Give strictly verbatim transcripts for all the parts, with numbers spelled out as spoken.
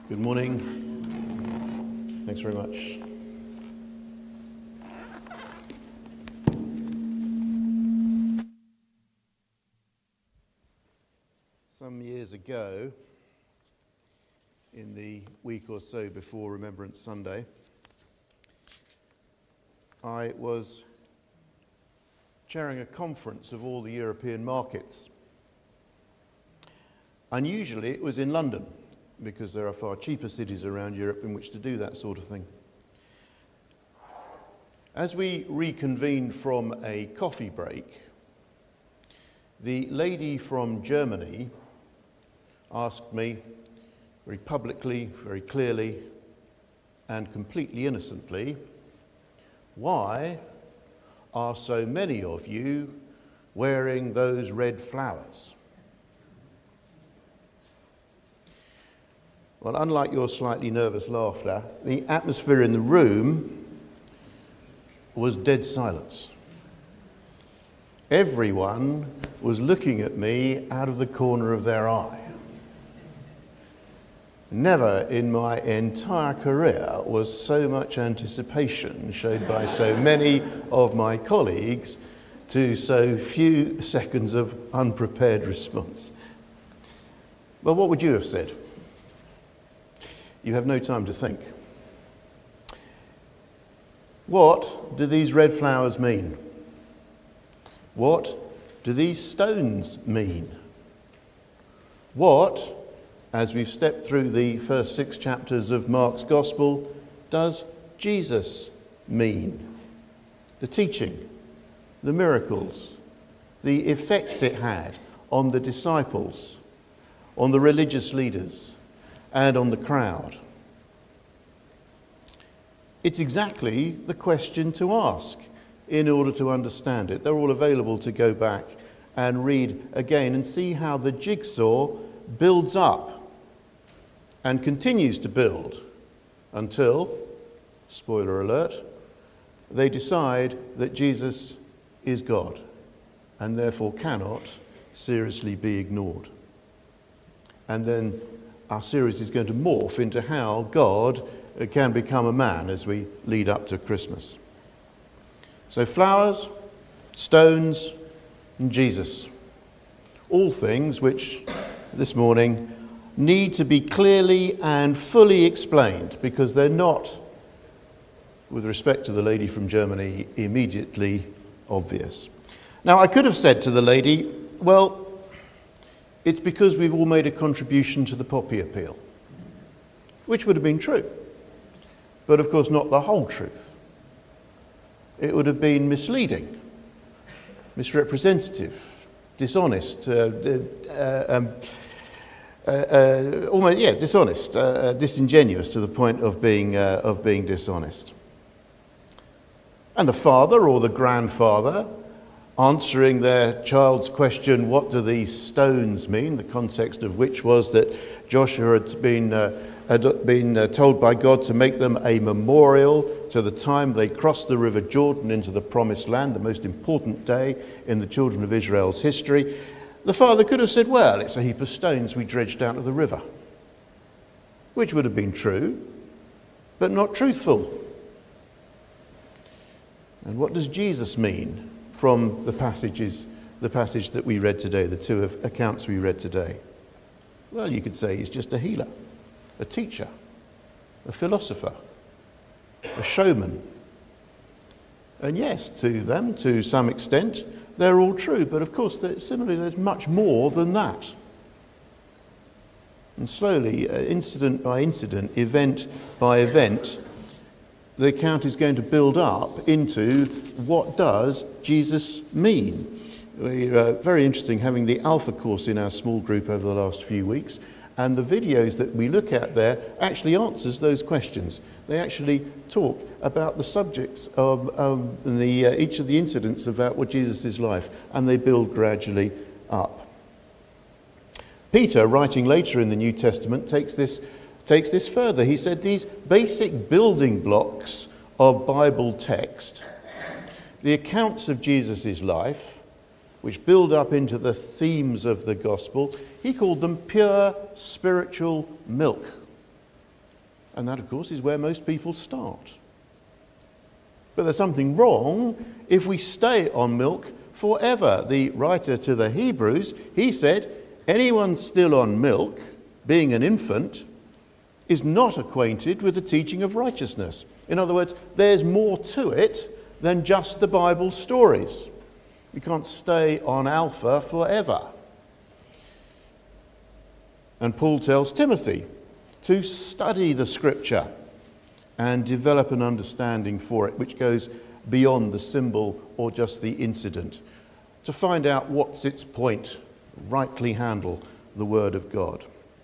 Good morning. Thanks very much. Some years ago, in the week or so before Remembrance Sunday, I was chairing a conference of all the European markets. Unusually, it was in London, because there are far cheaper cities around Europe in which to do that sort of thing. As we reconvened from a coffee break, the lady from Germany asked me very publicly, very clearly, and completely innocently, why are so many of you wearing those red flowers? Well, unlike your slightly nervous laughter, the atmosphere in the room was dead silence. Everyone was looking at me out of the corner of their eye. Never in my entire career was so much anticipation showed by so many of my colleagues to so few seconds of unprepared response. Well, what would you have said? You have no time to think. What do these red flowers mean? What do these stones mean? What, as we've stepped through the first six chapters of Mark's Gospel, does Jesus mean? The teaching, the miracles, the effect it had on the disciples, on the religious leaders, and on the crowd. It's exactly the question to ask in order to understand it. They're all available to go back and read again and see how the jigsaw builds up and continues to build until, spoiler alert, they decide that Jesus is God and therefore cannot seriously be ignored. And then our series is going to morph into how God can become a man as we lead up to Christmas. So flowers, stones, and Jesus. All things which this morning need to be clearly and fully explained because they're not, with respect to the lady from Germany, immediately obvious. Now, I could have said to the lady, well, it's because we've all made a contribution to the poppy appeal, which would have been true, but of course not the whole truth. It would have been misleading, misrepresentative, dishonest, uh, uh, um, uh, uh, almost yeah, dishonest, uh, disingenuous to the point of being uh, of being dishonest. And the father or the grandfather, answering their child's question, what do these stones mean? The context of which was that Joshua had been, uh, had been uh, told by God to make them a memorial to the time they crossed the River Jordan into the Promised Land, the most important day in the children of Israel's history. The father could have said, well, it's a heap of stones we dredged out of the river, which would have been true, but not truthful. And what does Jesus mean from the passages, the passage that we read today, the two accounts we read today? Well, you could say he's just a healer, a teacher, a philosopher, a showman. And yes, to them, to some extent, they're all true. But of course, similarly, there's much more than that. And slowly, uh, incident by incident, event by event, the account is going to build up into what does Jesus mean. We're uh, very interesting having the Alpha course in our small group over the last few weeks, and the videos that we look at there actually answers those questions. They actually talk about the subjects of um, the, uh, each of the incidents about what Jesus is like, and they build gradually up. Peter, writing later in the New Testament, takes this takes this further. He said these basic building blocks of Bible text, the accounts of Jesus' life, which build up into the themes of the gospel, he called them pure spiritual milk. And that, of course, is where most people start. But there's something wrong if we stay on milk forever. The writer to the Hebrews, he said, anyone still on milk, being an infant, is not acquainted with the teaching of righteousness. In other words, there's more to it than just the Bible stories. You can't stay on alpha forever. And Paul tells Timothy to study the scripture and develop an understanding for it, which goes beyond the symbol or just the incident, to find out what's its point, rightly handle the word of God.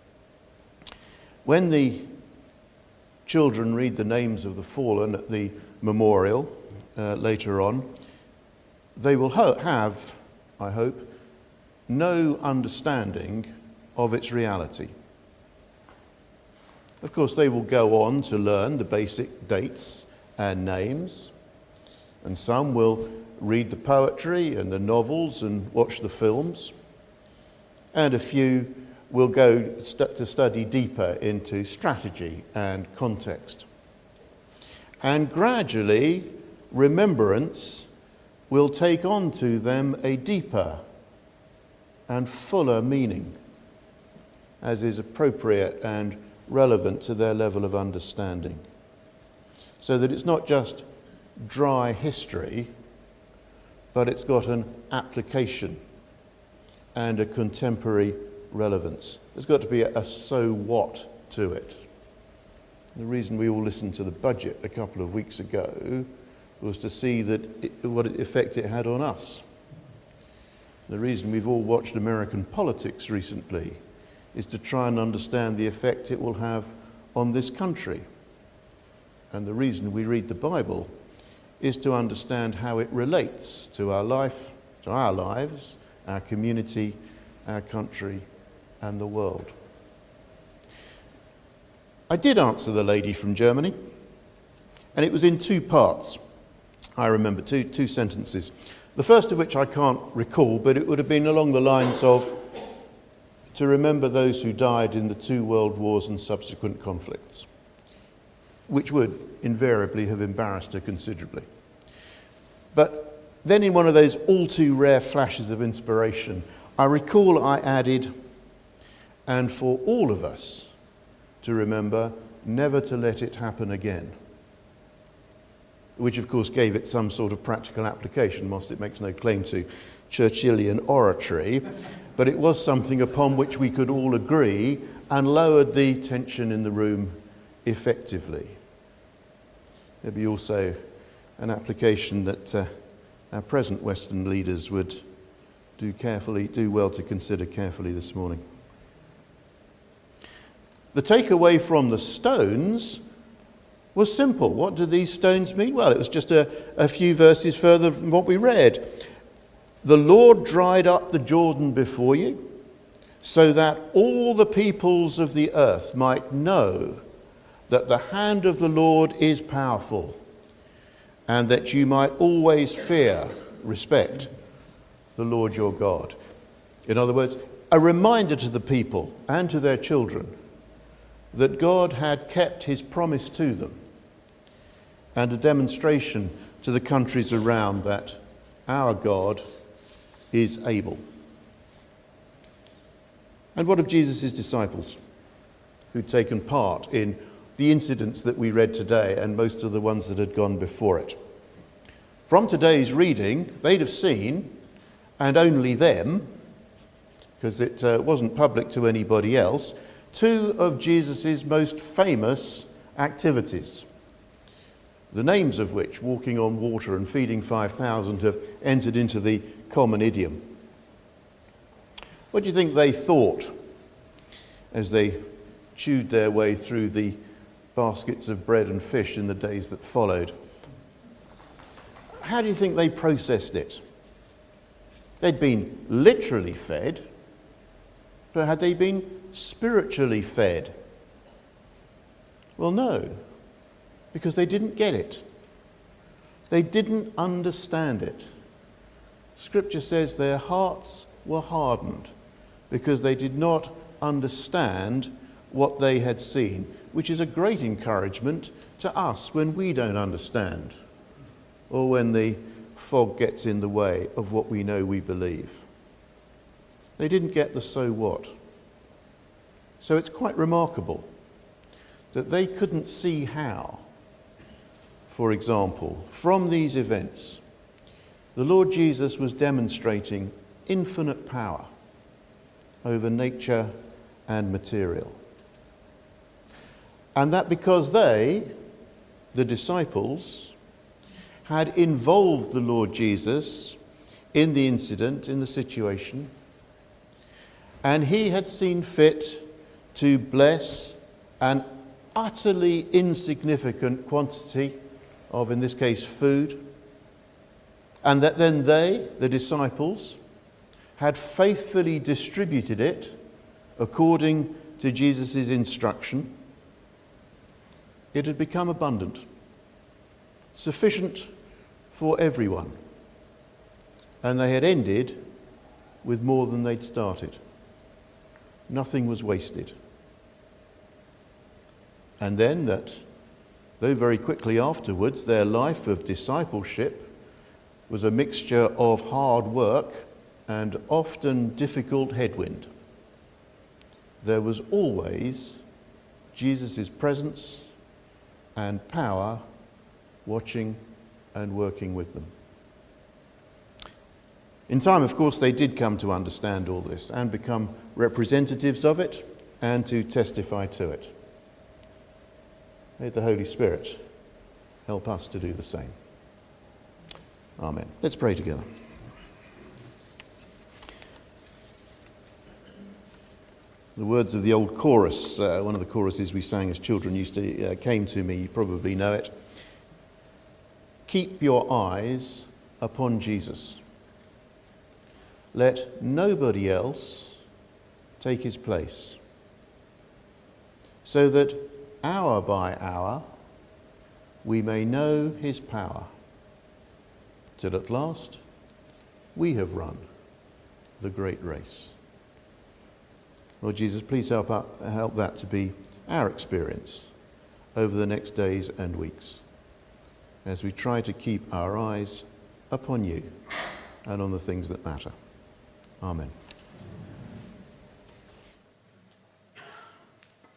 When the children read the names of the fallen at the memorial uh, later on, they will ho- have, I hope, no understanding of its reality. Of course, they will go on to learn the basic dates and names, and some will read the poetry and the novels and watch the films, and a few will go st- to study deeper into strategy and context. And gradually, remembrance will take on to them a deeper and fuller meaning, as is appropriate and relevant to their level of understanding. So that it's not just dry history, but it's got an application and a contemporary relevance. There's got to be a, a so what to it. The reason we all listened to the budget a couple of weeks ago was to see that it, what effect it had on us. The reason we've all watched American politics recently is to try and understand the effect it will have on this country. And the reason we read the Bible is to understand how it relates to our life, to our lives, our community, our country, and the world. I did answer the lady from Germany, and it was in two parts. I remember two, two sentences. The first of which I can't recall, but it would have been along the lines of, to remember those who died in the two world wars and subsequent conflicts, which would invariably have embarrassed her considerably. But then in one of those all too rare flashes of inspiration, I recall I added, and for all of us to remember never to let it happen again, which of course gave it some sort of practical application, whilst it makes no claim to Churchillian oratory, but it was something upon which we could all agree and lowered the tension in the room effectively. There'd be also an application that uh, our present Western leaders would do carefully, do well to consider carefully this morning. The takeaway from the stones was simple. What do these stones mean? Well, it was just a, a few verses further from what we read. The Lord dried up the Jordan before you, so that all the peoples of the earth might know that the hand of the Lord is powerful, and that you might always fear, respect the Lord your God. In other words, a reminder to the people and to their children that God had kept his promise to them, and a demonstration to the countries around that our God is able. And what of Jesus' disciples who'd taken part in the incidents that we read today and most of the ones that had gone before it? From today's reading, they'd have seen, and only them, because it uh, wasn't public to anybody else, two of Jesus' most famous activities, the names of which, walking on water and feeding five thousand, have entered into the common idiom. What do you think they thought as they chewed their way through the baskets of bread and fish in the days that followed? How do you think they processed it? They'd been literally fed, but had they been spiritually fed? Well, no, because they didn't get it. They didn't understand it. Scripture says their hearts were hardened because they did not understand what they had seen. which is a great encouragement to us when we don't understand or when the fog gets in the way of what we know we believe. They didn't get the so what. So it's quite remarkable that they couldn't see how, for example, from these events, the Lord Jesus was demonstrating infinite power over nature and material. And that because they, the disciples, had involved the Lord Jesus in the incident, in the situation, and he had seen fit to bless an utterly insignificant quantity of, in this case, food, and that then they, the disciples, had faithfully distributed it according to Jesus' instruction, it had become abundant, sufficient for everyone, and they had ended with more than they'd started. Nothing was wasted. And then that, though very quickly afterwards, their life of discipleship was a mixture of hard work and often difficult headwind, there was always Jesus' presence and power watching and working with them. In time, of course, they did come to understand all this and become representatives of it and to testify to it. May the Holy Spirit help us to do the same. Amen. Let's pray together. The words of the old chorus, uh, one of the choruses we sang as children used to, uh, came to me, you probably know it. Keep your eyes upon Jesus. Let nobody else take his place, so that hour by hour we may know his power, till at last we have run the great race. Lord Jesus, please help, up, help that to be our experience over the next days and weeks as we try to keep our eyes upon you and on the things that matter. Amen.